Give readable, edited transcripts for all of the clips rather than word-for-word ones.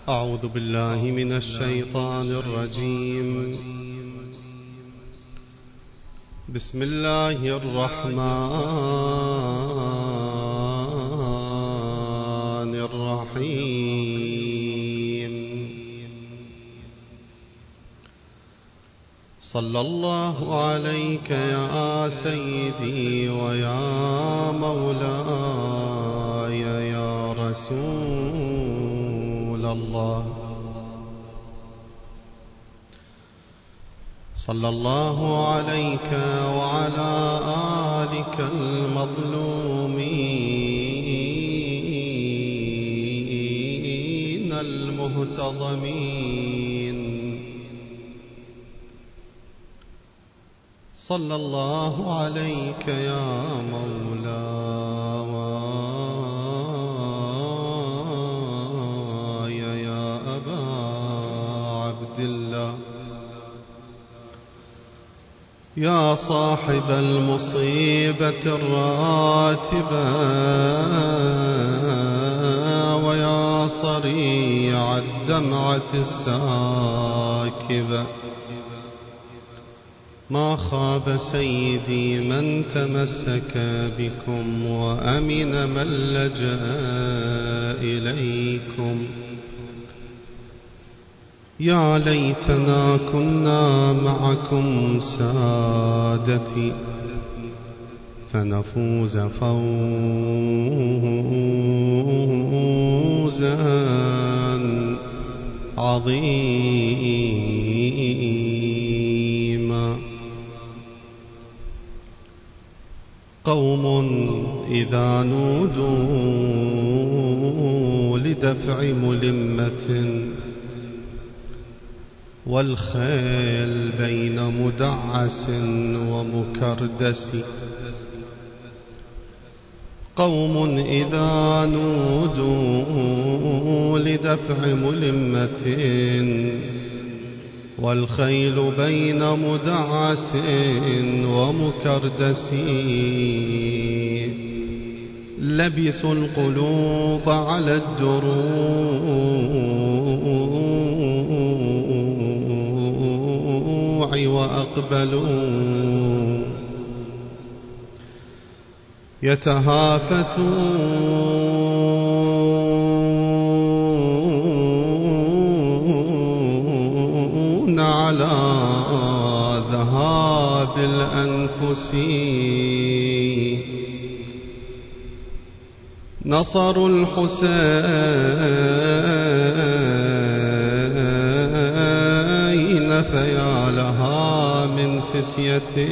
أعوذ بالله من الشيطان الرجيم. بسم الله الرحمن الرحيم. صلى الله عليك يا سيدي ويا مولاي يا رسول الله. صلى الله عليك وعلى آلك المظلومين المهتضمين. صلى الله عليك يا مولاي يا أبا عبد الله، يا صاحب المصيبة الراتبة ويا صريع الدمعة الساكبة. ما خاب سيدي من تمسك بكم وأمن من لجأ إليكم. يا ليتنا كنا معكم سادتي فنفوز فوزا عظيما. قوم إذا نودوا لدفع ملمة والخيل بين مدعس ومكردس. قوم إذا نودوا لدفع ملمة والخيل بين مدعس ومكردس لبسوا القلوب على الدروع وأقبلوا يتهافتون على ذهاب الأنفس. نصروا الحسين فيا لها من فتية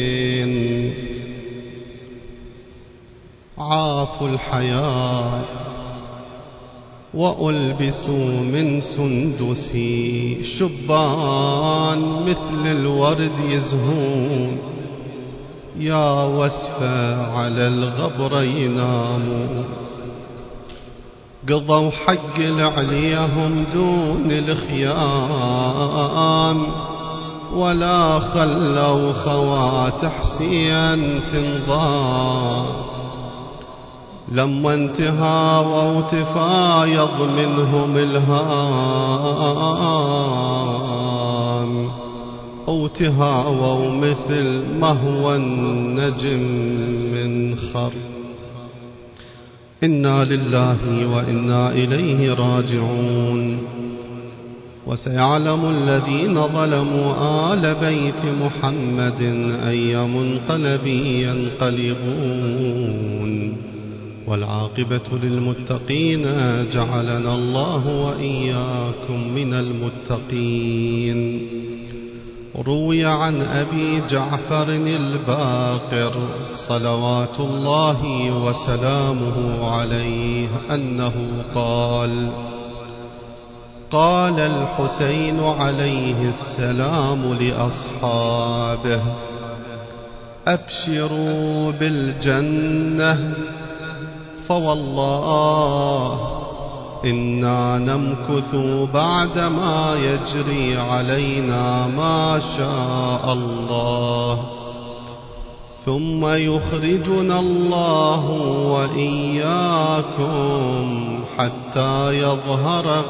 عافوا الحياة وألبسوا من سندس. شبان مثل الورد يزهون يا وسفة على الغبر يناموا. قضوا حق لعليهم دون الخيام ولا خلوا خوات حسين تنضام. لما انتهاوا تفايض منهم الهام أو تهاووا مثل مهوى النجم من خر. إنا لله وإنا إليه راجعون. وسيعلم الذين ظلموا آل بيت محمد أي منقلب ينقلبون. والعاقبة للمتقين جعلنا الله وإياكم من المتقين. روي عن أبي جعفر الباقر صلوات الله وسلامه عليه أنه قال: قال الحسين عليه السلام لأصحابه: أبشروا بالجنة، فوالله إنا نمكث بعدما يجري علينا ما شاء الله، ثم يخرجنا الله وإياكم حتى يظهر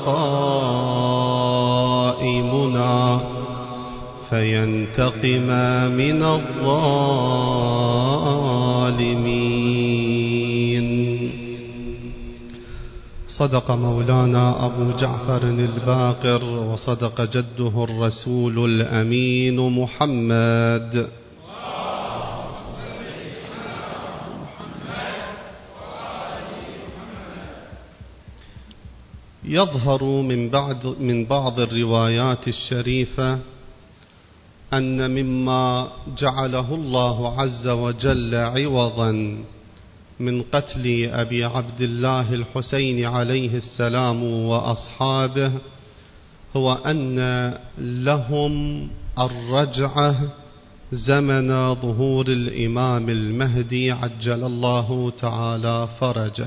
قائمنا فينتقم من الظالمين. صدق مولانا أبو جعفر الباقر، وصدق جده الرسول الأمين محمد. يظهر من بعض الروايات الشريفة أن مما جعله الله عز وجل عوضا من قتل أبي عبد الله الحسين عليه السلام وأصحابه هو أن لهم الرجعة زمن ظهور الإمام المهدي عجل الله تعالى فرجه.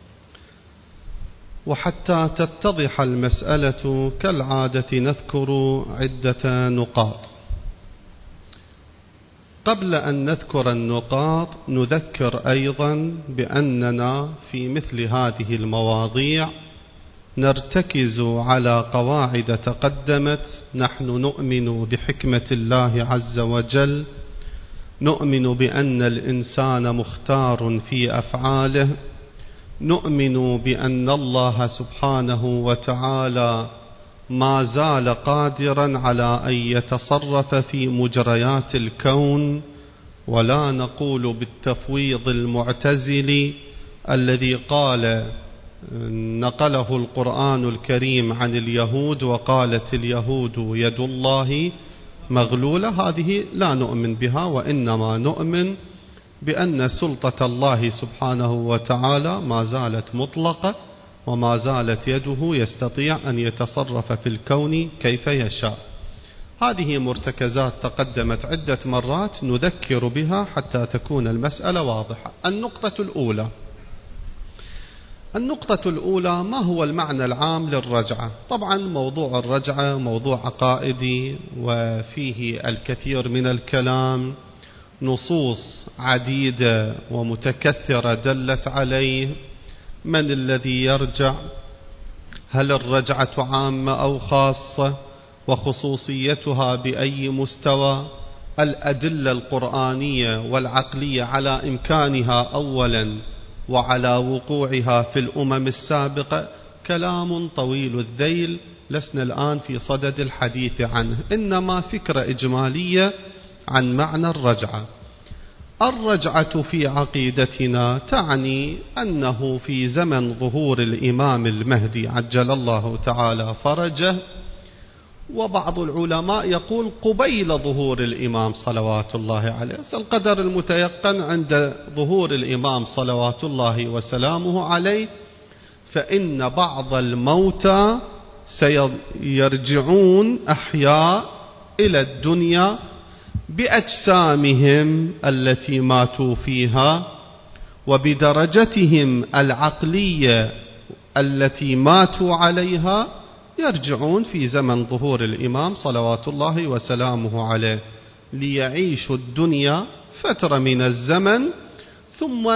وحتى تتضح المسألة كالعادة نذكر عدة نقاط. قبل أن نذكر النقاط نذكر أيضا بأننا في مثل هذه المواضيع نرتكز على قواعد تقدمت. نحن نؤمن بحكمة الله عز وجل، نؤمن بأن الإنسان مختار في أفعاله، نؤمن بأن الله سبحانه وتعالى ما زال قادرا على أن يتصرف في مجريات الكون، ولا نقول بالتفويض المعتزلي الذي نقله القرآن الكريم عن اليهود وقالت اليهود يد الله مغلولة. هذه لا نؤمن بها، وإنما نؤمن بأن سلطة الله سبحانه وتعالى ما زالت مطلقة، وما زالت يده يستطيع أن يتصرف في الكون كيف يشاء. هذه مرتكزات تقدمت عدة مرات نذكر بها حتى تكون المسألة واضحة. النقطة الأولى ما هو المعنى العام للرجعة؟ طبعا موضوع الرجعة موضوع عقائدي وفيه الكثير من الكلام، نصوص عديدة ومتكثرة دلت عليه. من الذي يرجع؟ هل الرجعة عامة أو خاصة؟ وخصوصيتها بأي مستوى؟ الأدلة القرآنية والعقلية على إمكانها أولا وعلى وقوعها في الأمم السابقة. كلام طويل الذيل لسنا الآن في صدد الحديث عنه، إنما فكرة إجمالية عن معنى الرجعة. الرجعة في عقيدتنا تعني أنه في زمن ظهور الإمام المهدي عجل الله تعالى فرجه، وبعض العلماء يقول قبيل ظهور الإمام صلوات الله عليه، القدر المتيقن عند ظهور الإمام صلوات الله وسلامه عليه، فإن بعض الموتى سيرجعون أحياء إلى الدنيا بأجسامهم التي ماتوا فيها وبدرجتهم العقلية التي ماتوا عليها، يرجعون في زمن ظهور الإمام صلوات الله وسلامه عليه ليعيشوا الدنيا فترة من الزمن ثم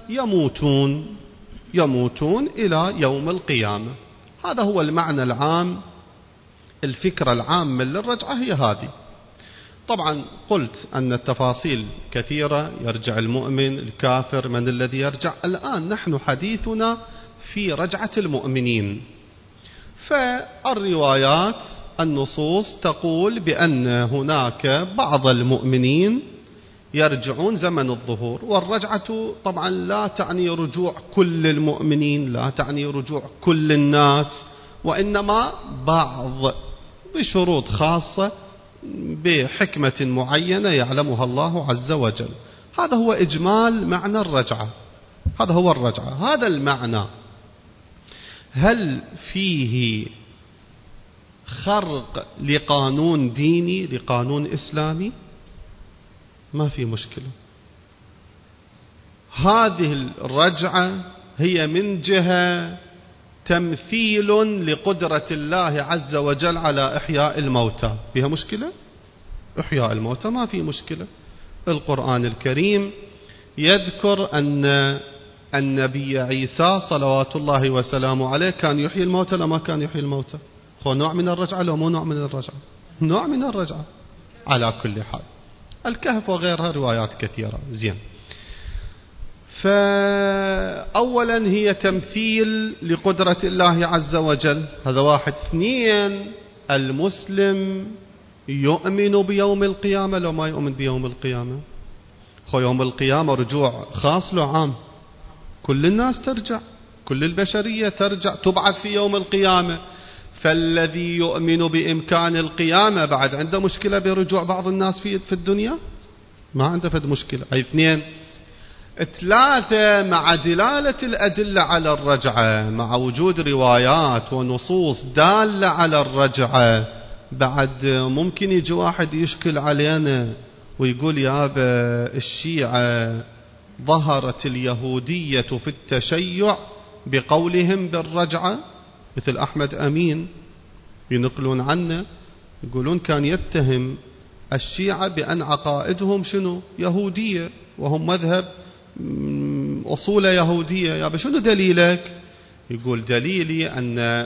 يموتون إلى يوم القيامة. هذا هو المعنى العام. الفكرة العامة للرجعة هي هذه. طبعا قلت أن التفاصيل كثيرة، يرجع المؤمن، الكافر، من الذي يرجع. الآن نحن حديثنا في رجعة المؤمنين، فالروايات النصوص تقول بأن هناك بعض المؤمنين يرجعون زمن الظهور. والرجعة طبعا لا تعني رجوع كل المؤمنين، لا تعني رجوع كل الناس، وإنما بعض بشروط خاصة بحكمة معينة يعلمها الله عز وجل. هذا هو إجمال معنى الرجعة، هذا هو الرجعة، هذا المعنى. هل فيه خرق لقانون ديني، لقانون إسلامي؟ ما في مشكلة. هذه الرجعة هي من جهة تمثيل لقدرة الله عز وجل على إحياء الموتى. فيها مشكلة؟ إحياء الموتى ما في مشكلة. القرآن الكريم يذكر أن النبي عيسى صلوات الله وسلامه عليه كان يحيي الموتى لما كان يحيي الموتى. هو نوع من الرجعة لو مو نوع من الرجعة؟ نوع من الرجعة على كل حال. الكهف وغيرها روايات كثيرة. زين. فأولا هي تمثيل لقدرة الله عز وجل، هذا واحد. اثنين، المسلم يؤمن بيوم القيامة لو ما يؤمن بيوم القيامة. هو يوم القيامة رجوع خاص له عام، كل الناس ترجع، كل البشرية ترجع تبعث في يوم القيامة. فالذي يؤمن بإمكان القيامة بعد عنده مشكلة برجوع بعض الناس في الدنيا؟ ما عنده فد مشكلة. أي اثنين. ثلاثة، مع دلالة الأدلة على الرجعة، مع وجود روايات ونصوص دالة على الرجعة، بعد ممكن يجي واحد يشكل علينا ويقول يا الشيعة ظهرت اليهودية في التشيع بقولهم بالرجعة، مثل أحمد أمين ينقلون عنه يقولون كان يتهم الشيعة بأن عقائدهم شنو؟ يهودية، وهم مذهب أصول يهودية. يا شنو دليلك؟ يقول دليلي أن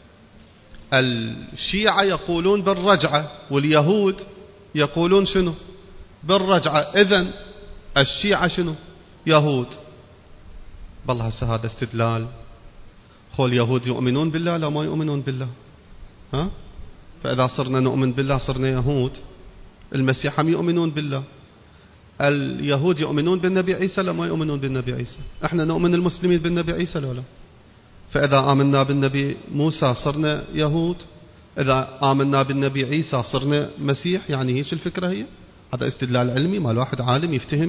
الشيعة يقولون بالرجعة واليهود يقولون شنو؟ بالرجعة، إذن الشيعة شنو؟ يهود. بالله هسه هذا استدلال. خو اليهود يؤمنون بالله لا ما يؤمنون بالله؟ ها؟ فإذا صرنا نؤمن بالله صرنا يهود. المسيح هم يؤمنون بالله. اليهود يؤمنون بالنبي عيسى لا ما يؤمنون بالنبي عيسى؟ احنا نؤمن المسلمين بالنبي عيسى لا لا؟ فإذا آمنا بالنبي موسى صرنا يهود، إذا آمنا بالنبي عيسى صرنا مسيح. يعني هيش الفكرة هي؟ هذا استدلال علمي مال واحد عالم يفتهم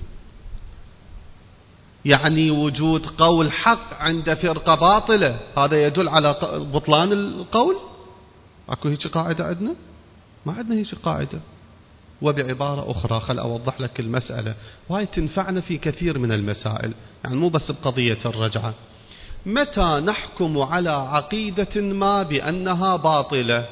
يعني وجود قول حق عند فرقة باطلة هذا يدل على بطلان القول؟ اكو هيك قاعدة عندنا؟ ما عندنا هيك قاعدة. وبعبارة أخرى خل أوضح لك المسألة، وهي تنفعنا في كثير من المسائل، يعني مو بس بقضية الرجعة. متى نحكم على عقيدة ما بأنها باطلة؟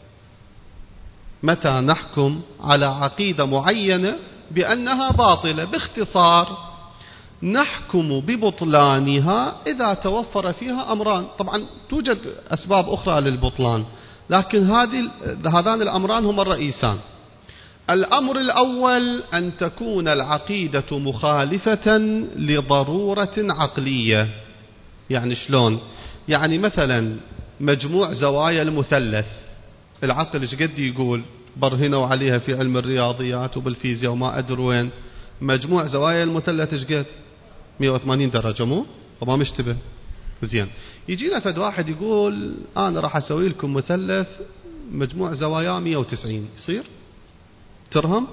متى نحكم على عقيدة معينة بأنها باطلة؟ باختصار نحكم ببطلانها إذا توفر فيها أمران. طبعا توجد أسباب أخرى للبطلان، لكن هذان الأمران هما الرئيسان. الأمر الأول أن تكون العقيدة مخالفة لضرورة عقلية. يعني شلون؟ يعني مثلا مجموع زوايا المثلث، العقل ايش قد يقول؟ برهنوا عليها في علم الرياضيات وبالفيزياء وما أدري وين. مجموع زوايا المثلث ايش قد؟ 180 درجة، مو؟ طبعا مشتبه. زين، يجينا فد واحد يقول أنا راح أسوي لكم مثلث مجموع زوايا 190، يصير؟ ترهم؟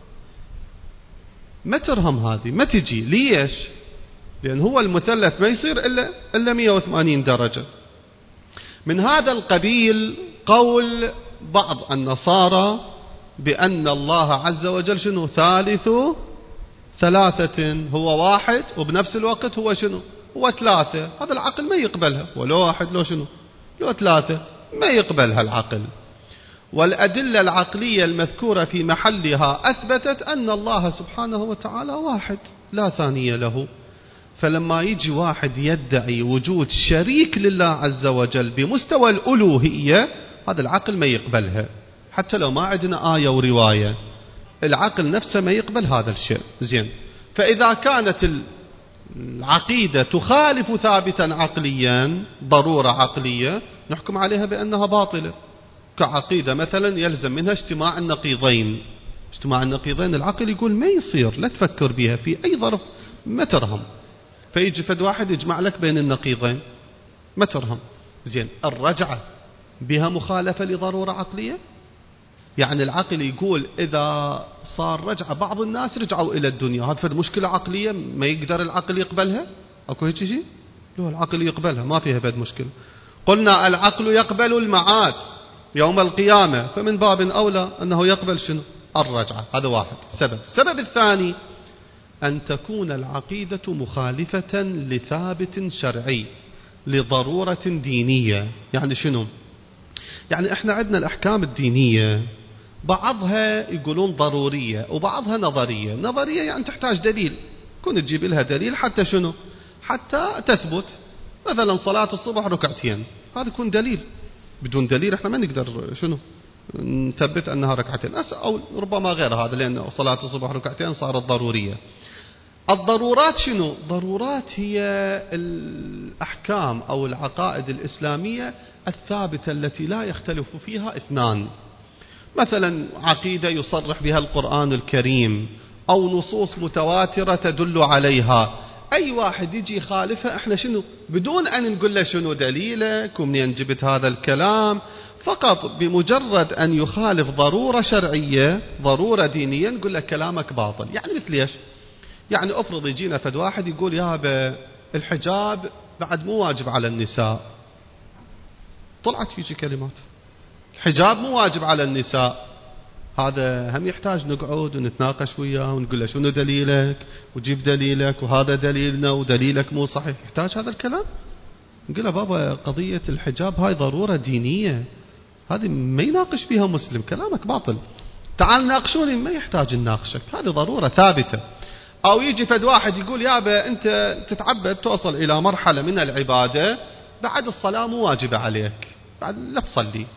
ما ترهم هذه، ما تجي. ليش؟ لأن هو المثلث ما يصير إلا 180 درجة. من هذا القبيل قول بعض النصارى بأن الله عز وجل شنو؟ ثالث ثلاثة، هو واحد وبنفس الوقت هو شنو؟ هو ثلاثة. هذا العقل ما يقبلها، ولو واحد لو شنو؟ لو ثلاثة ما يقبلها العقل. والأدلة العقلية المذكورة في محلها أثبتت أن الله سبحانه وتعالى واحد لا ثاني له. فلما يجي واحد يدعي وجود شريك لله عز وجل بمستوى الألوهية، هذا العقل ما يقبلها، حتى لو ما عندنا آية ورواية، العقل نفسه ما يقبل هذا الشيء. زين، فإذا كانت العقيدة تخالف ثابتا عقليا، ضرورة عقلية، نحكم عليها بأنها باطلة. كعقيدة مثلا يلزم منها اجتماع النقيضين. اجتماع النقيضين العقل يقول ما يصير، لا تفكر بها في أي ظرف، ما ترهم. فيجي فد واحد يجمع لك بين النقيضين، ما ترهم. زين، الرجعة بها مخالفة لضرورة عقلية؟ يعني العقل يقول إذا صار رجعة بعض الناس رجعوا إلى الدنيا، هذا فد مشكلة عقلية ما يقدر العقل يقبلها؟ أكو هيك شيء؟ لا، العقل يقبلها، ما فيها فد مشكلة. قلنا العقل يقبل المعاد يوم القيامة، فمن باب أولى أنه يقبل شنو؟ الرجعة. هذا واحد سبب. السبب الثاني أن تكون العقيدة مخالفة لثابت شرعي، لضرورة دينية. يعني شنو؟ يعني احنا عندنا الأحكام الدينية بعضها يقولون ضرورية وبعضها نظرية. نظرية يعني تحتاج دليل، كن تجيب لها دليل حتى شنو؟ حتى تثبت. مثلا صلاة الصبح ركعتين، هذا يكون دليل. بدون دليل احنا ما نقدر شنو نثبت أنها ركعتين، أو ربما غير هذا، لأن صلاة الصبح ركعتين صارت ضرورية. الضرورات شنو؟ ضرورات هي الأحكام أو العقائد الإسلامية الثابتة التي لا يختلف فيها اثنان. مثلا عقيدة يصرح بها القرآن الكريم أو نصوص متواترة تدل عليها، أي واحد يجي يخالفها احنا شنو بدون أن نقول له شنو دليلك ومنين جبت هذا الكلام، فقط بمجرد أن يخالف ضرورة شرعية ضرورة دينية نقول له كلامك باطل. يعني مثل ايش؟ يعني افرض يجينا فد واحد يقول يا الحجاب بعد مو واجب على النساء، طلعت فيك كلمات الحجاب مو واجب على النساء، هذا هم يحتاج نقعد ونتناقش وياه ونقول له شنو دليلك وجيب دليلك وهذا دليلنا ودليلك مو صحيح. يحتاج هذا الكلام؟ نقول له بابا قضية الحجاب هاي ضرورة دينية، هذه ما يناقش فيها مسلم، كلامك باطل، تعال ناقشوني. ما يحتاج نناقشك، هذه ضرورة ثابتة. أو يجي فد واحد يقول يابا أنت تتعبد توصل إلى مرحلة من العبادة بعد الصلاة مو واجبة عليك، بعد لا تصلي،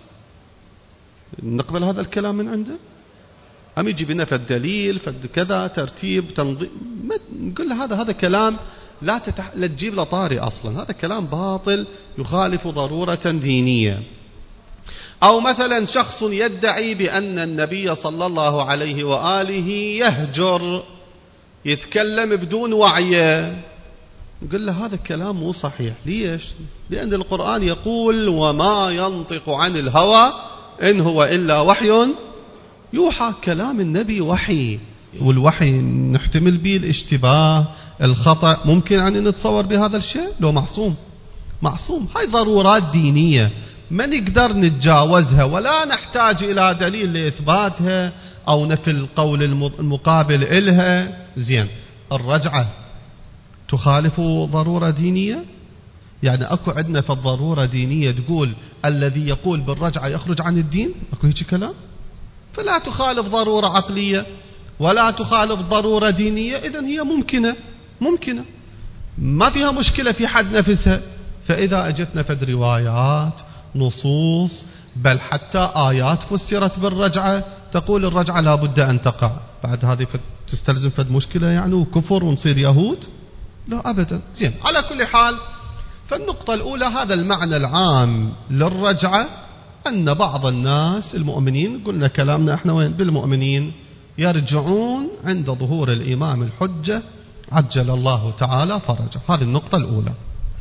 نقبل هذا الكلام من عنده؟ أم يجي بنا فد دليل فد كذا ترتيب تنظيم، نقول له هذا كلام لا تجيب له طاري أصلا، هذا كلام باطل يخالف ضرورة دينية. أو مثلا شخص يدعي بأن النبي صلى الله عليه وآله يهجر، يتكلم بدون وعي، نقول له هذا كلام مو صحيح. ليش؟ لأن القرآن يقول وما ينطق عن الهوى إن هو إلا وحي يوحى. كلام النبي وحي، والوحي نحتمل به الاشتباه الخطأ، ممكن أن نتصور بهذا الشيء؟ لو معصوم. هاي ضرورات دينية ما نقدر نتجاوزها ولا نحتاج إلى دليل لإثباتها أو نفي القول المقابل إلها. زين، الرجعة تخالف ضرورة دينية؟ يعني أكو عندنا في الضرورة دينية تقول الذي يقول بالرجعة يخرج عن الدين؟ أكو هيك كلام؟ فلا تخالف ضرورة عقلية ولا تخالف ضرورة دينية، إذن هي ممكنة ما فيها مشكلة في حد نفسها. فإذا أجتنا فد روايات نصوص بل حتى آيات فسرت بالرجعة تقول الرجعة لا بد أن تقع، بعد هذه تستلزم فد مشكلة يعني وكفر ونصير يهود؟ لا أبدا. زين، على كل حال، فالنقطة الأولى هذا المعنى العام للرجعة، أن بعض الناس المؤمنين، قلنا كلامنا احنا وين بالمؤمنين، يرجعون عند ظهور الإمام الحجة عجل الله تعالى فرجه. هذه النقطة الأولى.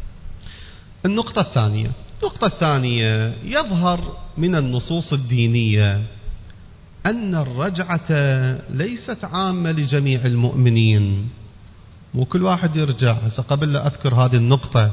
النقطة الثانية يظهر من النصوص الدينية أن الرجعة ليست عامة لجميع المؤمنين، مو كل واحد يرجع. هسه قبل لا أذكر هذه النقطة،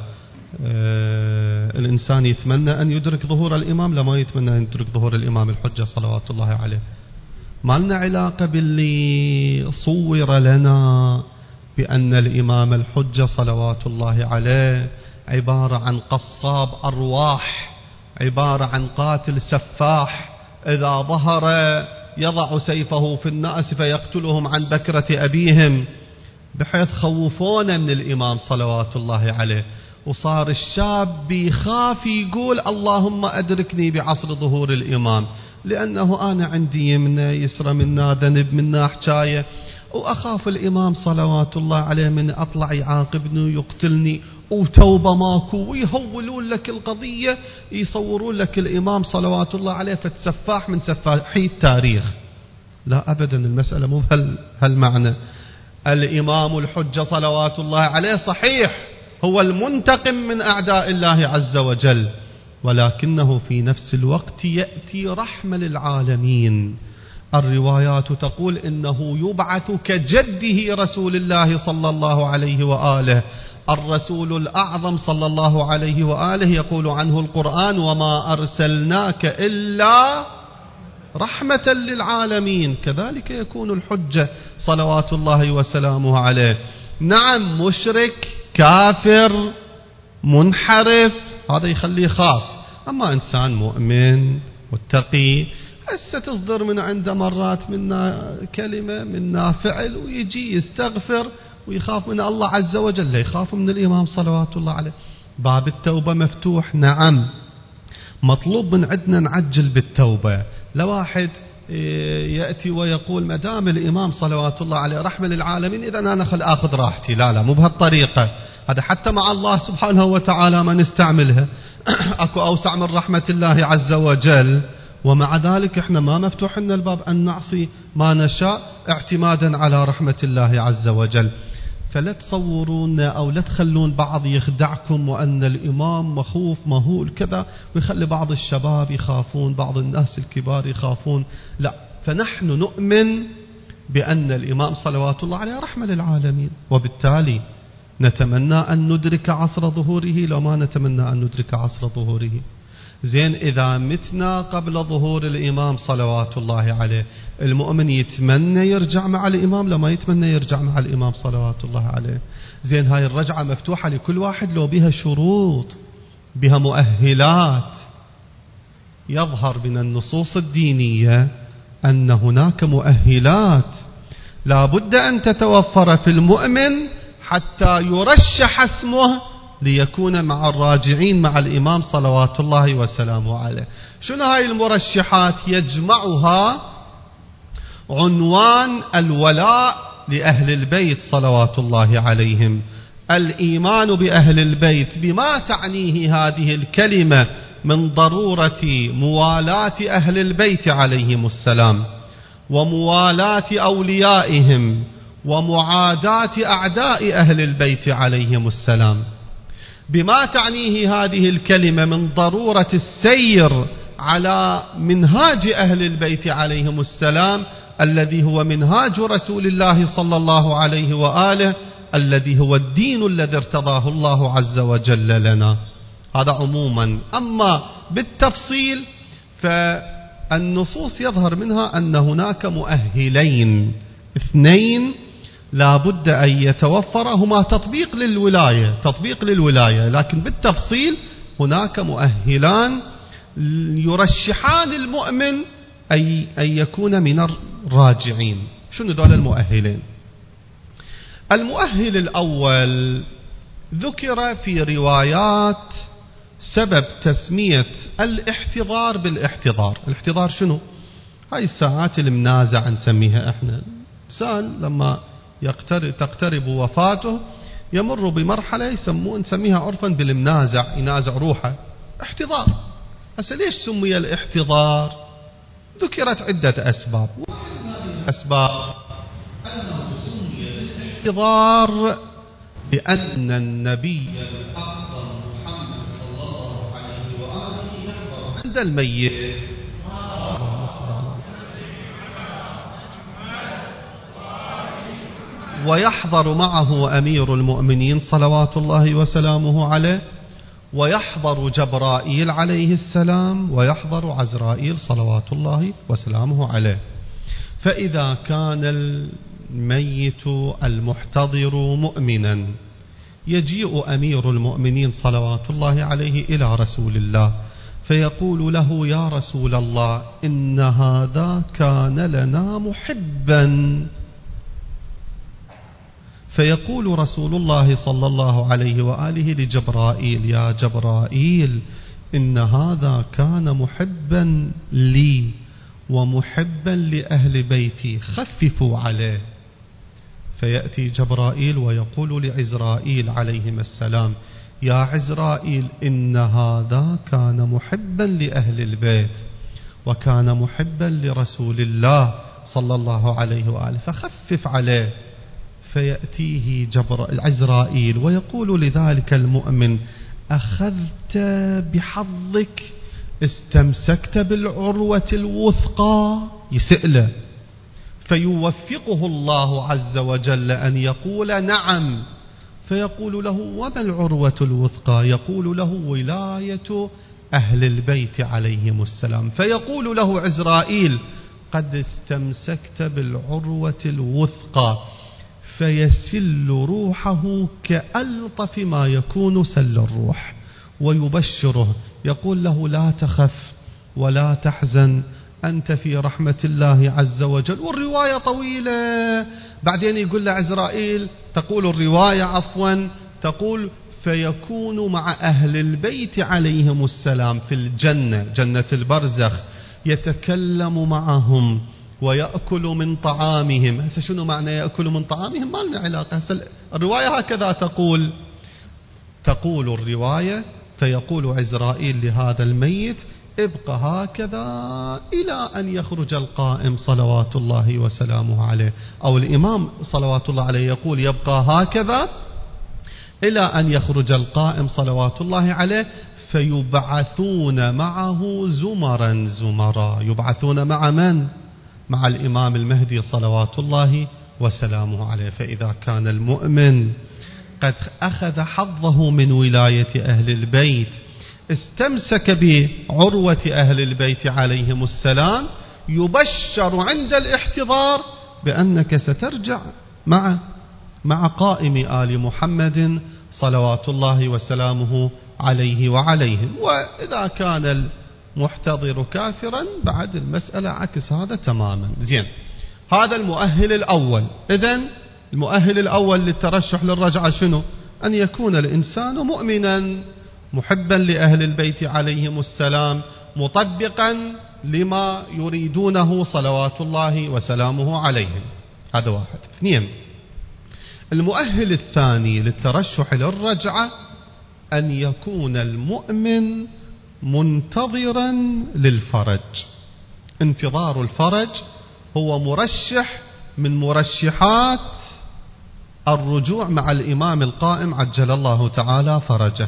الإنسان يتمنى أن يدرك ظهور الإمام، لا ما يتمنى أن يدرك ظهور الإمام الحجة صلوات الله عليه. ما لنا علاقة باللي صور لنا بأن الإمام الحجة صلوات الله عليه عبارة عن قصاب أرواح، عبارة عن قاتل سفاح، إذا ظهر يضع سيفه في الناس فيقتلهم عن بكرة أبيهم، بحيث خوفونا من الإمام صلوات الله عليه. وصار الشاب يخاف يقول اللهم أدركني بعصر ظهور الإمام، لأنه أنا عندي يمنى يسرى منا ذنب منا حكاية، وأخاف الإمام صلوات الله عليه من أطلع يعاقبني ويقتلني وتوبة ماكو، ويهولون لك القضية، يصورون لك الإمام صلوات الله عليه فتسفاح من سفاحي التاريخ. لا أبدا، المسألة مو بهالمعنى. الإمام الحجة صلوات الله عليه صحيح هو المنتقم من أعداء الله عز وجل، ولكنه في نفس الوقت يأتي رحمة للعالمين. الروايات تقول إنه يبعث كجده رسول الله صلى الله عليه وآله، الرسول الأعظم صلى الله عليه وآله، يقول عنه القرآن وما أرسلناك إلا رحمة للعالمين. كذلك يكون الحجة صلوات الله وسلامه عليه. نعم، مشرك كافر منحرف هذا يخليه خاف، أما إنسان مؤمن متقي هسه تصدر من عنده مرات منا كلمة منا فعل ويجي يستغفر ويخاف من الله عز وجل، لا يخاف من الإمام صلوات الله عليه. باب التوبة مفتوح، نعم، مطلوب من عندنا نعجل بالتوبة. لواحد يأتي ويقول ما دام الإمام صلوات الله عليه رحمة للعالمين إذا أنا أخذ راحتي، لا مو بهالطريقة. هذا حتى مع الله سبحانه وتعالى ما نستعملها. أكو أوسع من رحمة الله عز وجل، ومع ذلك إحنا ما مفتوح لنا الباب أن نعصي ما نشاء اعتمادا على رحمة الله عز وجل. فلا تصورون أو لا تخلون بعض يخدعكم وأن الإمام مخوف مهول كذا، ويخلي بعض الشباب يخافون، بعض الناس الكبار يخافون، لا. فنحن نؤمن بأن الإمام صلوات الله عليه رحمة للعالمين، وبالتالي نتمنى أن ندرك عصر ظهوره لو ما نتمنى أن ندرك عصر ظهوره. زين، إذا متنا قبل ظهور الإمام صلوات الله عليه، المؤمن يتمنى يرجع مع الإمام لما يتمنى يرجع مع الإمام صلوات الله عليه. زين، هاي الرجعة مفتوحة لكل واحد لو بها شروط، بها مؤهلات. يظهر من النصوص الدينية أن هناك مؤهلات لا بد أن تتوفر في المؤمن حتى يرشح اسمه ليكون مع الراجعين مع الإمام صلوات الله وسلامه عليه. شنو هاي المرشحات؟ يجمعها عنوان الولاء لأهل البيت صلوات الله عليهم، الإيمان بأهل البيت بما تعنيه هذه الكلمة من ضرورة موالاة أهل البيت عليهم السلام، وموالاة أوليائهم، ومعاداة أعداء أهل البيت عليهم السلام. بما تعنيه هذه الكلمة من ضرورة السير على منهاج أهل البيت عليهم السلام، الذي هو منهاج رسول الله صلى الله عليه وآله، الذي هو الدين الذي ارتضاه الله عز وجل لنا. هذا عموما. أما بالتفصيل فالنصوص يظهر منها أن هناك مؤهلين اثنين لا بد أن يتوفرهما، تطبيق للولاية، لكن بالتفصيل هناك مؤهلان يرشحان المؤمن أن يكون من الراجعين. شنو دول المؤهلين؟ المؤهل الأول ذكر في روايات سبب تسمية الاحتضار بالاحتضار. الاحتضار شنو؟ هاي الساعات المنازع نسميها احنا. إنسان لما تقترب وفاته يمر بمرحلة نسميها عرفا بالمنازع، ينازع روحه، احتضار. هسه ليش سمي الاحتضار؟ ذكرت عدة أسباب. أسباب أنه سمي بالاحتضار لأن النبي الأعظم محمد صلى الله عليه وآله يحضر عند الميت، ويحضر معه أمير المؤمنين صلوات الله وسلامه عليه، ويحضر جبرائيل عليه السلام، ويحضر عزرائيل صلوات الله وسلامه عليه. فإذا كان الميت المحتضر مؤمنا يجيء أمير المؤمنين صلوات الله عليه إلى رسول الله فيقول له: يا رسول الله، إن هذا كان لنا محبا. فيقول رسول الله صلى الله عليه وآله لجبرائيل: يا جبرائيل، إن هذا كان محبا لي ومحبا لأهل بيتي، خففوا عليه. فيأتي جبرائيل ويقول لعزرائيل عليهم السلام: يا عزرائيل، إن هذا كان محبا لأهل البيت وكان محبا لرسول الله صلى الله عليه وآله، فخفف عليه. فيأتيه عزرائيل ويقول لذلك المؤمن: أخذت بحظك، استمسكت بالعروة الوثقى. يسأله فيوفقه الله عز وجل أن يقول نعم. فيقول له: وما العروة الوثقى؟ يقول له: ولاية أهل البيت عليهم السلام. فيقول له عزرائيل: قد استمسكت بالعروة الوثقى. فيسل روحه كألطف ما يكون سل الروح، ويبشره، يقول له: لا تخف ولا تحزن، أنت في رحمة الله عز وجل. والرواية طويلة. بعدين يقول لعزرائيل، تقول الرواية عفوا، تقول فيكون مع أهل البيت عليهم السلام في الجنة، جنة البرزخ، يتكلم معهم ويأكل من طعامهم. هسه شنو معنى يأكل من طعامهم؟ ما لنا علاقة. الرواية هكذا تقول الرواية فيقول عزرائيل لهذا الميت ابقى هكذا إلى أن يخرج القائم صلوات الله وسلامه عليه، أو الإمام صلوات الله عليه يقول يبقى هكذا إلى أن يخرج القائم صلوات الله عليه، فيبعثون معه زمرا زمرا. يبعثون مع من؟ مع الإمام المهدي صلوات الله وسلامه عليه. فإذا كان المؤمن قد أخذ حظه من ولاية أهل البيت، استمسك بعروة أهل البيت عليهم السلام، يبشر عند الاحتضار بأنك سترجع مع قائم آل محمد صلوات الله وسلامه عليه وعليهم. وإذا كان المحتضر كافرا بعد المسألة عكس هذا تماما. زين، هذا المؤهل الأول. إذن المؤهل الأول للترشح للرجعة شنو؟ أن يكون الإنسان مؤمنا محبا لأهل البيت عليهم السلام، مطبقا لما يريدونه صلوات الله وسلامه عليهم. هذا واحد. اثنين، المؤهل الثاني للترشح للرجعة أن يكون المؤمن منتظرا للفرج. انتظار الفرج هو مرشح من مرشحات الرجوع مع الإمام القائم عجل الله تعالى فرجه.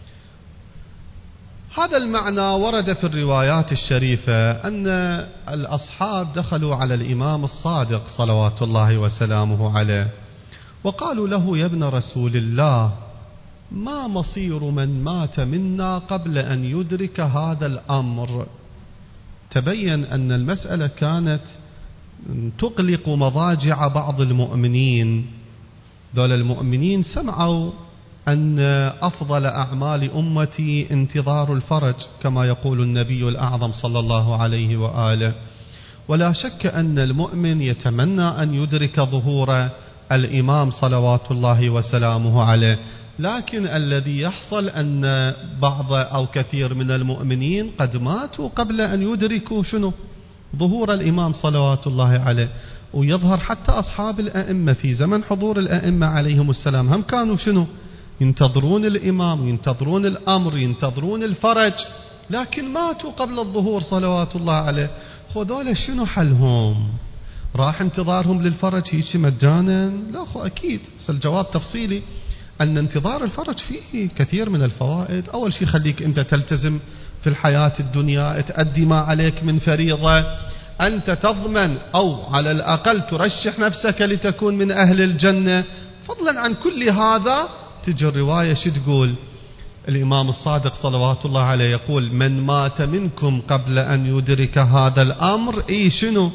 هذا المعنى ورد في الروايات الشريفة أن الأصحاب دخلوا على الإمام الصادق صلوات الله وسلامه عليه وقالوا له يا ابن رسول الله، ما مصير من مات منا قبل أن يدرك هذا الأمر؟ تبين أن المسألة كانت تقلق مضاجع بعض المؤمنين. دول المؤمنين سمعوا أن أفضل أعمال أمتي انتظار الفرج كما يقول النبي الأعظم صلى الله عليه وآله، ولا شك أن المؤمن يتمنى أن يدرك ظهور الإمام صلوات الله وسلامه عليه. لكن الذي يحصل أن بعض أو كثير من المؤمنين قد ماتوا قبل أن يدركوا شنو؟ ظهور الإمام صلوات الله عليه. ويظهر حتى أصحاب الأئمة في زمن حضور الأئمة عليهم السلام هم كانوا شنو؟ ينتظرون الإمام، ينتظرون الأمر، ينتظرون الفرج، لكن ماتوا قبل الظهور صلوات الله عليه. خذوا شنو حلهم؟ راح انتظارهم للفرج هيك مجانا؟ لا خو أكيد. الجواب تفصيلي أن انتظار الفرج فيه كثير من الفوائد. أول شيء خليك أنت تلتزم في الحياة الدنيا، تأدي ما عليك من فريضة، أنت تضمن أو على الأقل ترشح نفسك لتكون من أهل الجنة. فضلا عن كل هذا تجي الرواية شو تقول؟ الإمام الصادق صلوات الله عليه يقول من مات منكم قبل أن يدرك هذا الأمر شنو؟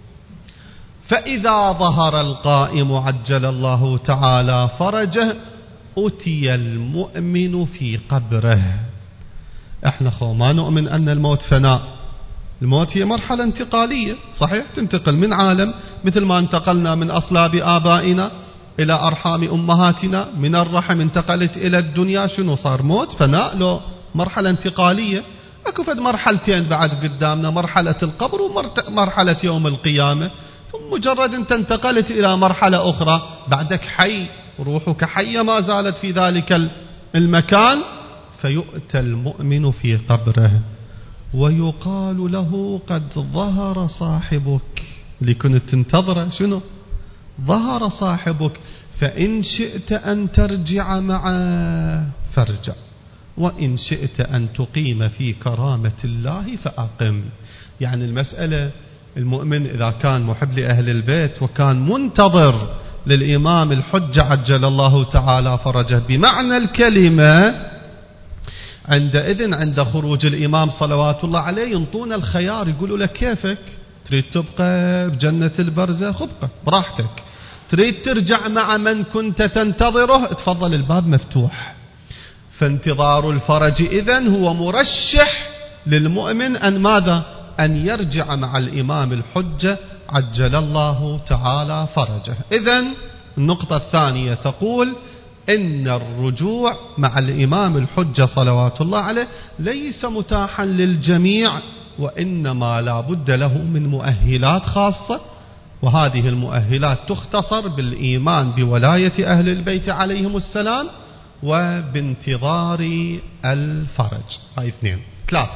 فإذا ظهر القائم عجل الله تعالى فرجه أتي المؤمن في قبره. احنا ما نؤمن أن الموت فناء. الموت هي مرحلة انتقالية، صحيح، تنتقل من عالم مثل ما انتقلنا من أصلاب آبائنا إلى أرحام أمهاتنا، من الرحم انتقلت إلى الدنيا، شنو صار؟ موت فناء، لو مرحلة انتقالية. اكو فد مرحلتين بعد قدامنا، مرحلة القبر ومرحلة يوم القيامة. ثم مجرد انت انتقلت إلى مرحلة أخرى بعدك حي، روحك حية ما زالت في ذلك المكان، فيؤتى المؤمن في قبره ويقال له قد ظهر صاحبك اللي كنت تنتظره. شنو؟ ظهر صاحبك، فإن شئت أن ترجع معه فارجع، وإن شئت أن تقيم في كرامة الله فأقم. يعني المسألة المؤمن إذا كان محب لأهل البيت وكان منتظر للإمام الحجة عجل الله تعالى فرجه بمعنى الكلمة، عندئذ عند خروج الإمام صلوات الله عليه ينطون الخيار، يقولوا لك كيفك؟ تريد تبقى بجنة البرزخ ابقى براحتك، تريد ترجع مع من كنت تنتظره تفضل الباب مفتوح. فانتظار الفرج إذن هو مرشح للمؤمن أن ماذا؟ أن يرجع مع الإمام الحجة عجل الله تعالى فرجه. إذن النقطة الثانية تقول إن الرجوع مع الإمام الحجة صلوات الله عليه ليس متاحا للجميع، وإنما لا بد له من مؤهلات خاصة، وهذه المؤهلات تختصر بالإيمان بولاية أهل البيت عليهم السلام وبانتظار الفرج. هاي 2. 3.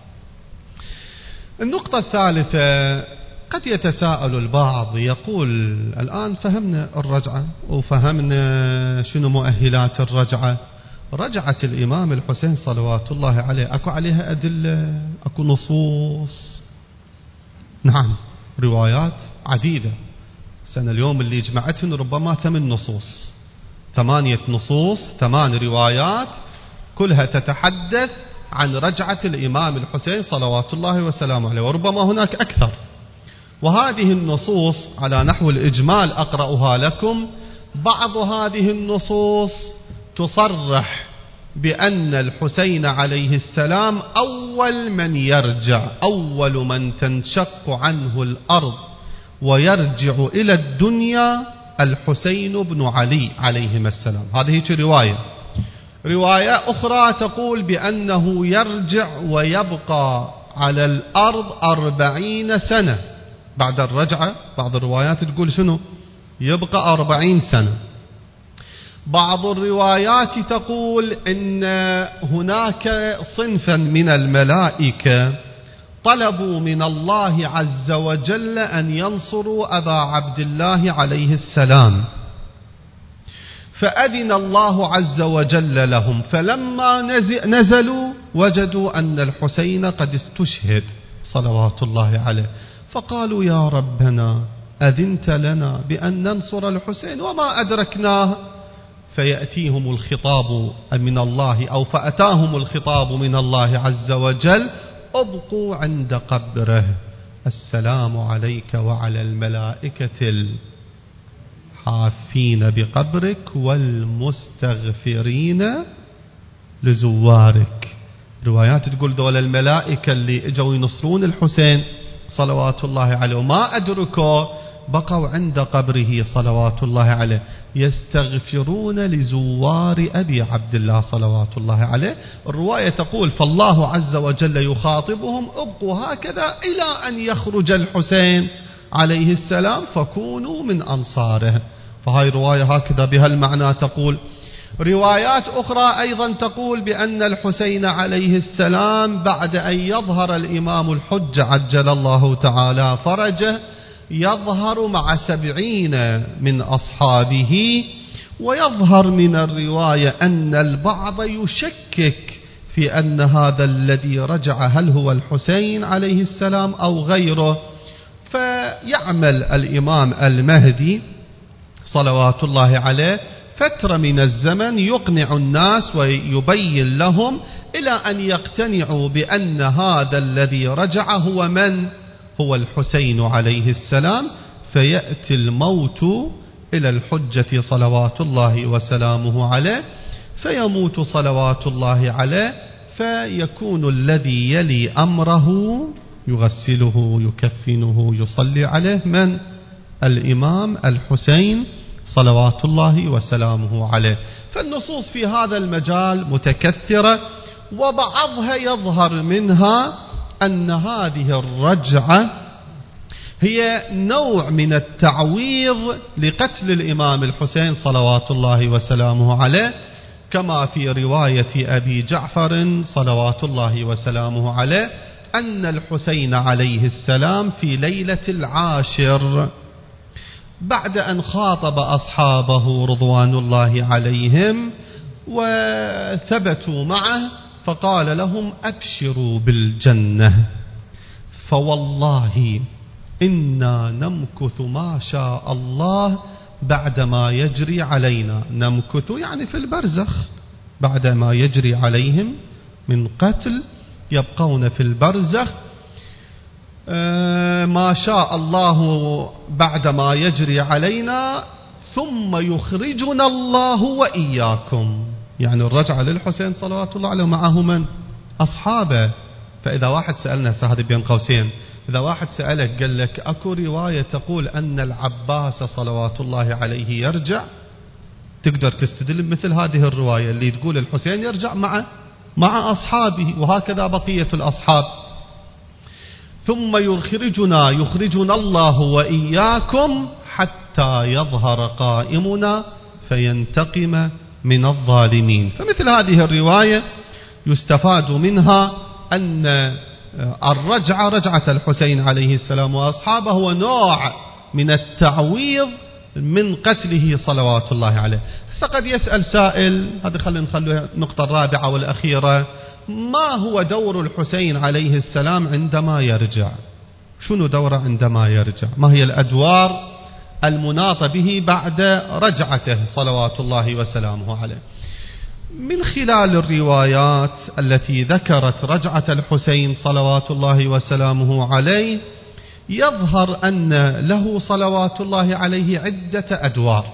النقطة الثالثة، قد يتساءل البعض يقول الآن فهمنا الرجعة وفهمنا شنو مؤهلات الرجعة، رجعة الإمام الحسين صلوات الله عليه أكو عليها أدلة، أكو نصوص؟ نعم، روايات عديدة. سنة اليوم اللي جمعتهن ربما 8 نصوص، 8 نصوص، 8 روايات كلها تتحدث عن رجعة الإمام الحسين صلوات الله وسلامه عليه، وربما هناك أكثر. وهذه النصوص على نحو الإجمال أقرأها لكم. بعض هذه النصوص تصرح بأن الحسين عليه السلام أول من يرجع، أول من تنشق عنه الأرض ويرجع إلى الدنيا الحسين بن علي عليهما السلام. هذه رواية. رواية أخرى تقول بأنه يرجع ويبقى على الأرض 40 سنة بعد الرجعة. بعض الروايات تقول شنو؟ يبقى 40 سنة. بعض الروايات تقول إن هناك صنفا من الملائكة طلبوا من الله عز وجل أن ينصروا أبا عبد الله عليه السلام، فأذن الله عز وجل لهم، فلما نزلوا وجدوا أن الحسين قد استشهد صلوات الله عليه، فقالوا يا ربنا أذنت لنا بأن ننصر الحسين وما أدركناه. فيأتيهم الخطاب من الله، أو فأتاهم الخطاب من الله عز وجل: ابقوا عند قبره، السلام عليك وعلى الملائكة الحافين بقبرك والمستغفرين لزوارك. روايات تقول دول الملائكة اللي اجوا ينصرون الحسين صلوات الله عليه وما أدركوا، بقوا عند قبره صلوات الله عليه يستغفرون لزوار أبي عبد الله صلوات الله عليه. الرواية تقول فالله عز وجل يخاطبهم: ابقوا هكذا إلى أن يخرج الحسين عليه السلام فكونوا من أنصاره. فهاي رواية هكذا بها المعنى تقول. روايات أخرى أيضا تقول بأن الحسين عليه السلام بعد أن يظهر الإمام الحجة عجل الله تعالى فرجه يظهر مع 70 من أصحابه. ويظهر من الرواية أن البعض يشكك في أن هذا الذي رجع هل هو الحسين عليه السلام أو غيره، فيعمل الإمام المهدي صلوات الله عليه فترة من الزمن يقنع الناس ويبين لهم إلى أن يقتنعوا بأن هذا الذي رجع هو من؟ هو الحسين عليه السلام. فيأتي الموت إلى الحجة صلوات الله وسلامه عليه فيموت صلوات الله عليه، فيكون الذي يلي أمره يغسله يكفنه يصلي عليه من؟ الإمام الحسين صلوات الله وسلامه عليه. فالنصوص في هذا المجال متكثرة، وبعضها يظهر منها أن هذه الرجعة هي نوع من التعويض لقتل الإمام الحسين صلوات الله وسلامه عليه، كما في رواية أبي جعفر صلوات الله وسلامه عليه أن الحسين عليه السلام في ليلة 10 بعد أن خاطب أصحابه رضوان الله عليهم وثبتوا معه فقال لهم: أبشروا بالجنة، فوالله إنا نمكث ما شاء الله بعدما يجري علينا. نمكث يعني في البرزخ، بعدما يجري عليهم من قتل يبقون في البرزخ ما شاء الله بعدما يجري علينا، ثم يخرجنا الله وإياكم. يعني الرجعة للحسين صلوات الله عليه معه من؟ أصحابه فإذا واحد سألنا هذه بين قوسين، إذا واحد سألك قال لك أكو رواية تقول أن العباس صلوات الله عليه يرجع، تقدر تستدل بمثل هذه الرواية اللي تقول الحسين يرجع مع أصحابه، وهكذا بقية الأصحاب. ثم يخرجنا الله وإياكم حتى يظهر قائمنا فينتقم من الظالمين. فمثل هذه الرواية يستفاد منها أن رجعة الحسين عليه السلام وأصحابه هو نوع من التعويض من قتله صلوات الله عليه. قد يسأل سائل، هذا خلينا نخلوها النقطة الرابعة والأخيرة، ما هو دور الحسين عليه السلام عندما يرجع؟ شنو دوره عندما يرجع؟ ما هي الأدوار المناطة به بعد رجعته صلوات الله وسلامه عليه؟ من خلال الروايات التي ذكرت رجعة الحسين صلوات الله وسلامه عليه يظهر أن له صلوات الله عليه عدة أدوار.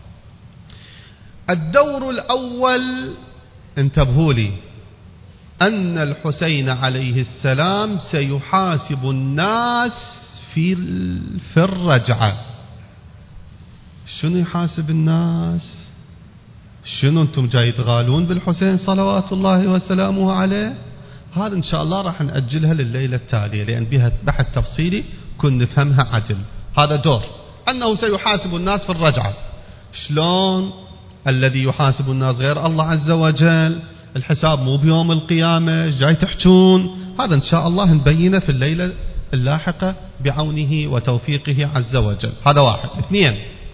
الدور الأول، انتبهوا لي، أن الحسين عليه السلام سيحاسب الناس في الرجعة. شنو يحاسب الناس؟ شنو انتم جاي تغالون بالحسين صلوات الله وسلامه عليه؟ هذا ان شاء الله راح نأجلها لليلة التالية، لأن بها بحث تفصيلي كن نفهمها عدل. هذا دور أنه سيحاسب الناس في الرجعة. شلون الذي يحاسب الناس غير الله عز وجل؟ الحساب مو بيوم القيامة، جاي تحجون؟ هذا ان شاء الله نبينه في الليلة اللاحقة بعونه وتوفيقه عز وجل. هذا واحد. اثنين،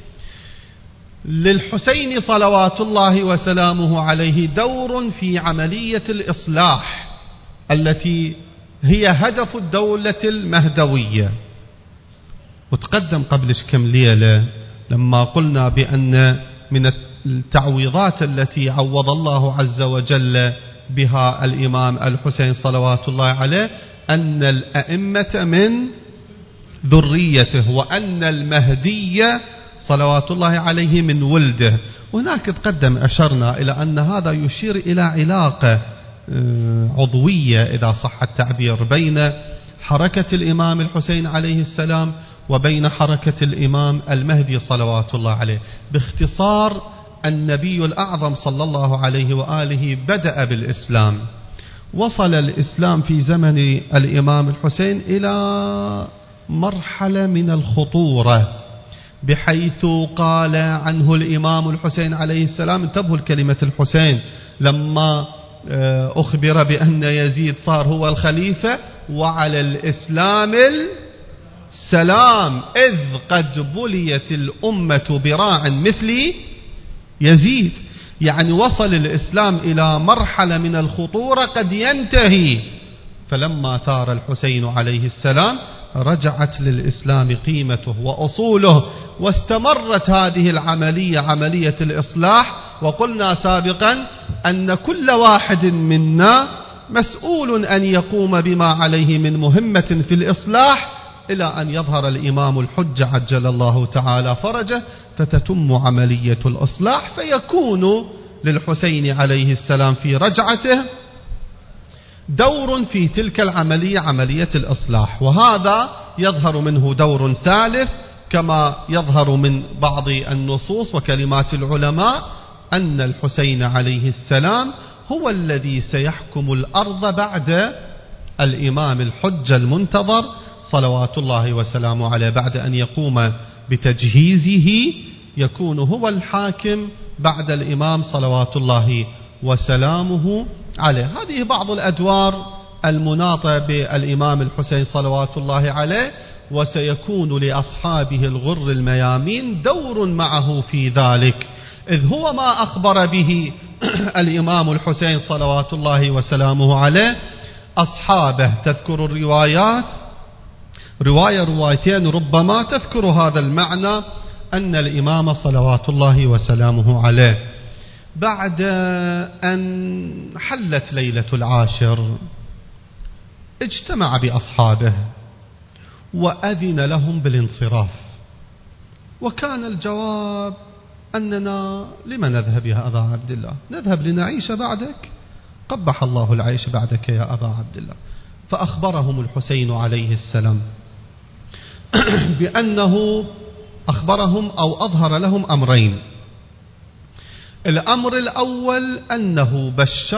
للحسين صلوات الله وسلامه عليه دور في عملية الإصلاح التي هي هدف الدولة المهدوية. وتقدم قبل كم ليلة لما قلنا بأن من التعويضات التي عوض الله عز وجل بها الإمام الحسين صلوات الله عليه أن الأئمة من ذريته، وأن المهدي صلوات الله عليه من ولده. وهناك تقدم أشرنا إلى أن هذا يشير إلى علاقة عضوية إذا صح التعبير بين حركة الإمام الحسين عليه السلام وبين حركة الإمام المهدي صلوات الله عليه. باختصار، النبي الأعظم صلى الله عليه وآله بدأ بالإسلام، وصل الإسلام في زمن الإمام الحسين إلى مرحلة من الخطورة، بحيث قال عنه الإمام الحسين عليه السلام، انتبهوا الكلمة الحسين، لما أخبر بأن يزيد صار هو الخليفة: وعلى الإسلام السلام إذ قد بليت الأمة براع مثل يزيد. يعني وصل الإسلام إلى مرحلة من الخطورة قد ينتهي. فلما ثار الحسين عليه السلام رجعت للإسلام قيمته وأصوله، واستمرت هذه العملية، عملية الإصلاح. وقلنا سابقا أن كل واحد منا مسؤول أن يقوم بما عليه من مهمة في الإصلاح إلى أن يظهر الإمام الحجة عجل الله تعالى فرجه، فتتم عملية الإصلاح، فيكون للحسين عليه السلام في رجعته دور في تلك العملية، عملية الإصلاح. وهذا يظهر منه دور ثالث كما يظهر من بعض النصوص وكلمات العلماء، أن الحسين عليه السلام هو الذي سيحكم الأرض بعد الإمام الحجة المنتظر صلوات الله وسلامه عليه. بعد أن يقوم بتجهيزه يكون هو الحاكم بعد الإمام صلوات الله وسلامه عليه. هذه بعض الأدوار المناطة بالإمام الحسين صلوات الله عليه، وسيكون لأصحابه الغر الميامين دور معه في ذلك، إذ هو ما أخبر به الإمام الحسين صلوات الله وسلامه عليه أصحابه. تذكر الروايات، روايتين ربما تذكر هذا المعنى، أن الإمام صلوات الله وسلامه عليه بعد أن حلت ليلة العاشر اجتمع بأصحابه وأذن لهم بالانصراف. وكان الجواب أننا لما نذهب يا أبا عبد الله؟ نذهب لنعيش بعدك؟ قبح الله العيش بعدك يا أبا عبد الله. فأخبرهم الحسين عليه السلام بأنه أخبرهم أو أظهر لهم أمرين. الأمر الأول أنه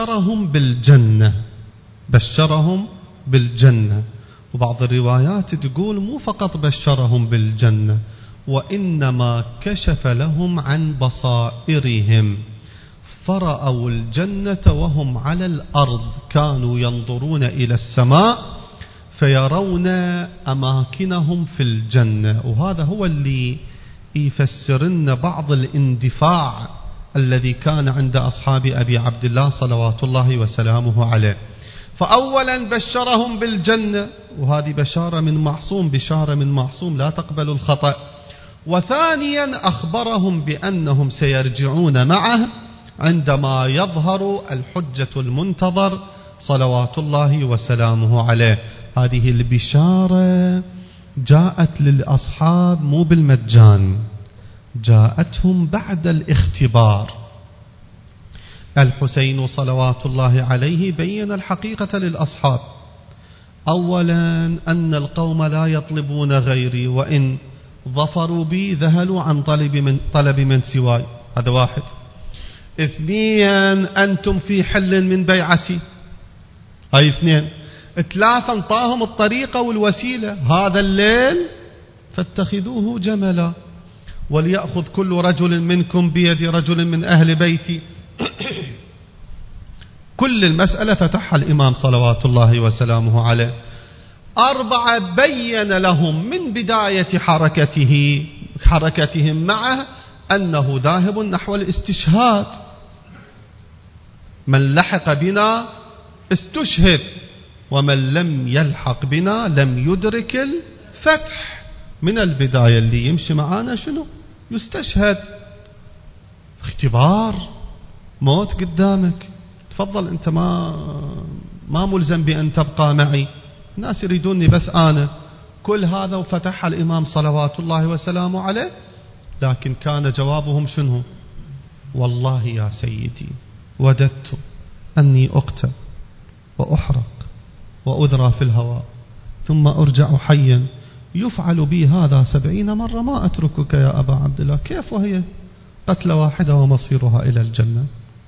بشرهم بالجنة، وبعض الروايات تقول مو فقط بشرهم بالجنة، وإنما كشف لهم عن بصائرهم فرأوا الجنة وهم على الأرض، كانوا ينظرون إلى السماء فيرون أماكنهم في الجنة. وهذا هو اللي يفسرن بعض الاندفاع الذي كان عند أصحاب أبي عبد الله صلوات الله وسلامه عليه. فأولا بشرهم بالجنة، وهذه بشارة من معصوم لا تقبل الخطأ. وثانيا أخبرهم بأنهم سيرجعون معه عندما يظهر الحجة المنتظر صلوات الله وسلامه عليه. هذه البشارة جاءت للأصحاب مو بالمجان، جاءتهم بعد الاختبار. الحسين صلوات الله عليه بين الحقيقة للأصحاب. أولا أن القوم لا يطلبون غيري، وإن ظفروا بي ذهلوا عن طلب من سواي، هذا واحد. اثنين أنتم في حل من بيعتي، هاي اثنين. ثلاثة انطاهم الطريقة والوسيلة، هذا الليل فاتخذوه جملا وليأخذ كل رجل منكم بيد رجل من أهل بيتي. كل المسألة فتحها الإمام صلوات الله وسلامه عليه. أربعة بين لهم من بداية حركتهم معه أنه ذاهب نحو الاستشهاد، من لحق بنا استشهد، ومن لم يلحق بنا لم يدرك الفتح. من البداية اللي يمشي معانا شنو؟ يستشهد. اختبار، موت قدامك، تفضل أنت ما ملزم بأن تبقى معي، الناس يريدوني بس أنا. كل هذا وفتح الإمام صلوات الله وسلامه عليه. لكن كان جوابهم شنو؟ والله يا سيدي وددت أني أقتل وأحرق وأذرى في الهواء ثم أرجع حيا، يفعل بي هذا 70 مرة ما أتركك يا أبا عبد الله. كيف وهي قتل واحدة ومصيرها إلى الجنة؟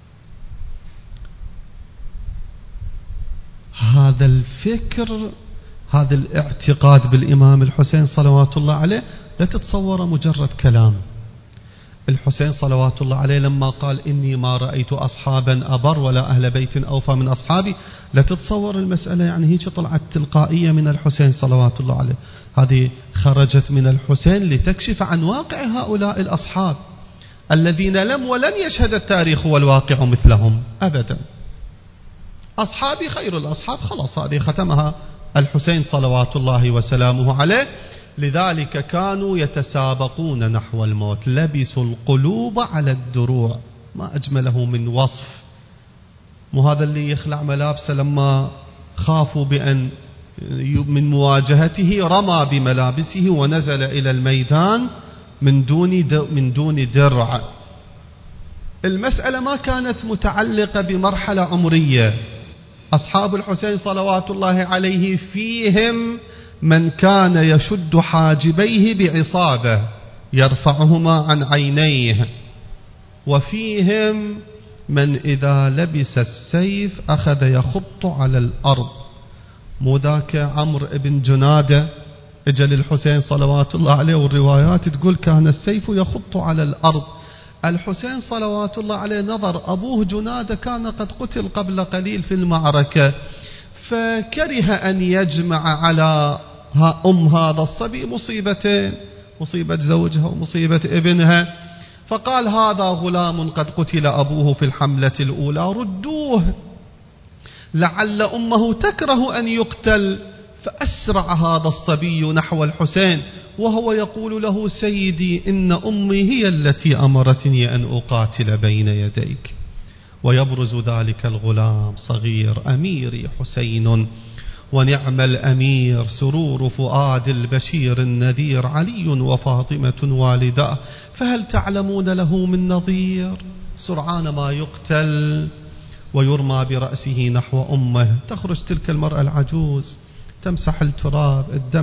هذا الفكر، هذا الاعتقاد بالإمام الحسين صلوات الله عليه لا تتصور مجرد كلام. الحسين صلوات الله عليه لما قال إني ما رأيت أصحابا أبر ولا أهل بيت أوفى من أصحابي، لا تتصور المسألة يعني هيك طلعت تلقائية من الحسين صلوات الله عليه. هذه خرجت من الحسين لتكشف عن واقع هؤلاء الأصحاب الذين لم ولن يشهد التاريخ والواقع مثلهم أبدا. أصحابي خير الأصحاب، خلاص هذه ختمها الحسين صلوات الله وسلامه عليه. لذلك كانوا يتسابقون نحو الموت، لبسوا القلوب على الدروع، ما أجمله من وصف. وهذا اللي يخلع ملابسه لما خافوا بأن من مواجهته رمى بملابسه ونزل إلى الميدان من دون درع. المسألة ما كانت متعلقة بمرحلة عمرية. أصحاب الحسين صلوات الله عليه فيهم من كان يشد حاجبيه بعصابة يرفعهما عن عينيه، وفيهم من إذا لبس السيف أخذ يخط على الأرض. مو ذاك عمرو بن جنادة اجل الحسين صلوات الله عليه والروايات تقول كان السيف يخط على الأرض. الحسين صلوات الله عليه نظر أبوه جنادة كان قد قتل قبل قليل في المعركة، فكره أن يجمع على هذا الصبي مصيبتين، مصيبة زوجها ومصيبة ابنها، فقال هذا غلام قد قتل أبوه في الحملة الأولى، ردوه لعل أمه تكره أن يقتل. فأسرع هذا الصبي نحو الحسين وهو يقول له سيدي إن أمي هي التي أمرتني أن أقاتل بين يديك. ويبرز ذلك الغلام صغير أميري حسين، ونعم الأمير سرور فؤاد البشير النذير علي وفاطمة والداه، فهل تعلمون له من نظير؟ سرعان ما يقتل ويرمى برأسه نحو أمه. تخرج تلك المرأة العجوز تمسح التراب الدم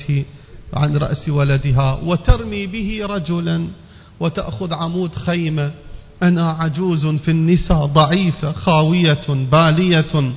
عن رأس ولدها وترمي به رجلا وتأخذ عمود خيمة. أنا عجوز في النساء ضعيفة خاوية بالية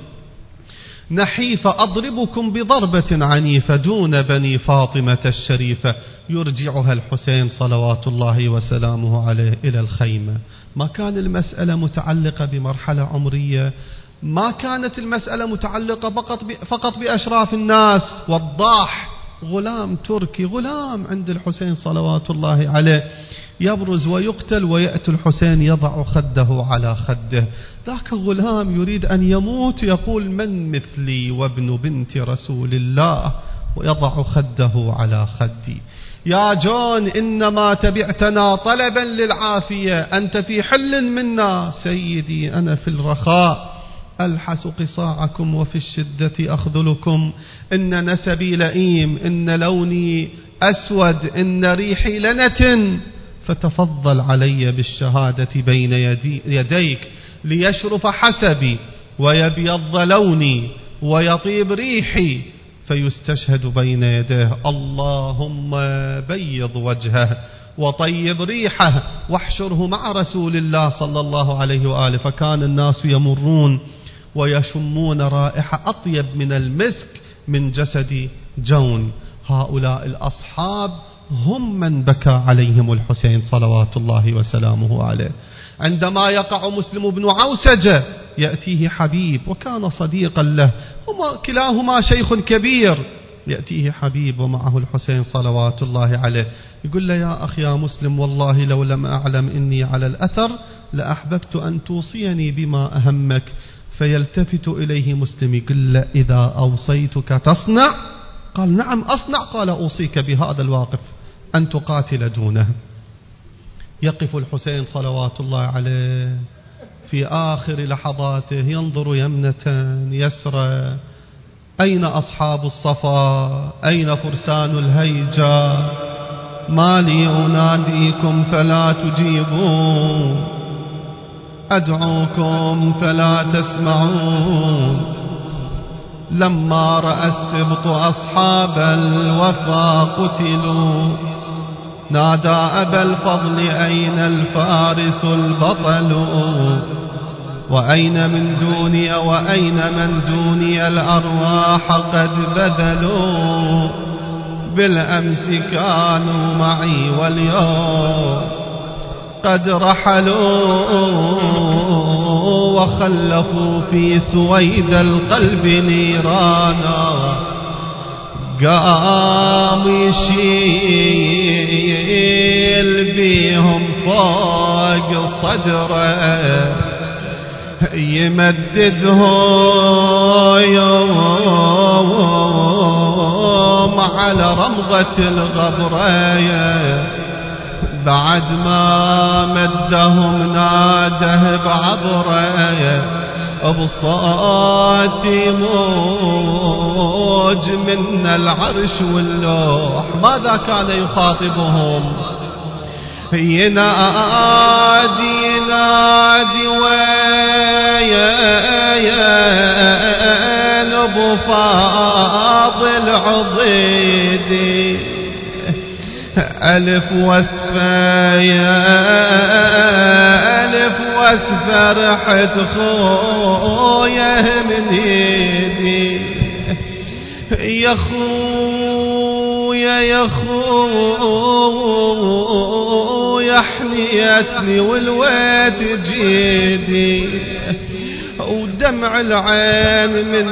نحيفة أضربكم بضربة عنيفة دون بني فاطمة الشريفة. يرجعها الحسين صلوات الله وسلامه عليه إلى الخيمة. ما كان المسألة متعلقة بمرحلة عمرية، ما كانت المسألة متعلقة فقط بأشراف الناس. وضاح غلام تركي، غلام عند الحسين صلوات الله عليه، يبرز ويقتل ويأتي الحسين يضع خده على خده. ذاك غلام يريد أن يموت يقول من مثلي وابن بنت رسول الله، ويضع خده على خدي. يا جون إنما تبعتنا طلبا للعافية، أنت في حل منا. سيدي أنا في الرخاء ألحس قصاعكم وفي الشدة أخذلكم. إن نسبي لئيم، إن لوني أسود، إن ريحي لنتن، فتفضل علي بالشهادة بين يديك ليشرف حسبي ويبيض لوني ويطيب ريحي فيستشهد بين يديه. اللهم بيض وجهه وطيب ريحه واحشره مع رسول الله صلى الله عليه وآله. فكان الناس يمرون ويشمون رائحة أطيب من المسك من جسد جون. هؤلاء الأصحاب هم من بكى عليهم الحسين صلوات الله وسلامه عليه. عندما يقع مسلم بن عوسجة يأتيه حبيب وكان صديقا له، هما كلاهما شيخ كبير. يأتيه حبيب ومعه الحسين صلوات الله عليه، يقول له يا أخي يا مسلم والله لو لم أعلم إني على الأثر لأحببت أن توصيني بما أهمك. فيلتفت إليه مسلم يقول له إذا أوصيتك تصنع؟ قال نعم أصنع. قال أوصيك بهذا الواقف أن تقاتل دونه. يقف الحسين صلوات الله عليه في آخر لحظاته ينظر يمنة يسرى، أين أصحاب الصفا؟ أين فرسان الهيجا؟ ما لي أناديكم فلا تجيبون، أدعوكم فلا تسمعون. لما رأى السبط أصحاب الوفا قتلوا نادى أبا الفضل أين الفارس البطل؟ وأين من دوني الأرواح قد بذلوا؟ بالأمس كانوا معي واليوم قد رحلوا، وخلفوا في سويد القلب نيرانا. قام يشيل بيهم فوق صدره يمددهم يوم على رمضة الغبرية. بعد ما مدهم ناده بعبره بصوت موج من العرش واللوح. ماذا كان يخاطبهم؟ ينادي وين ابو فاضل عضيدي ألف واسفة رحت خويا من يدي. يا خويا حنيتني والويت جيدي، ودمع العين من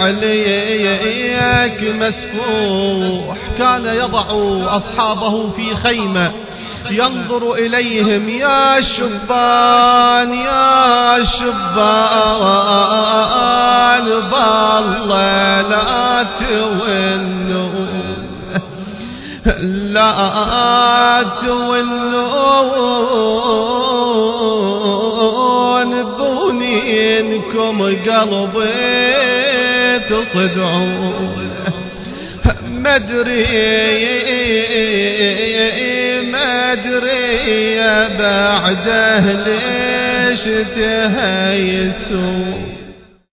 عليك مسفوح. كان يضع أصحابه في خيمة ينظر إليهم يا شبان يا شبان بالله لا تولون لا تولون بونينكم قلبي تصدعون. مدري بعده واشتهى يسوع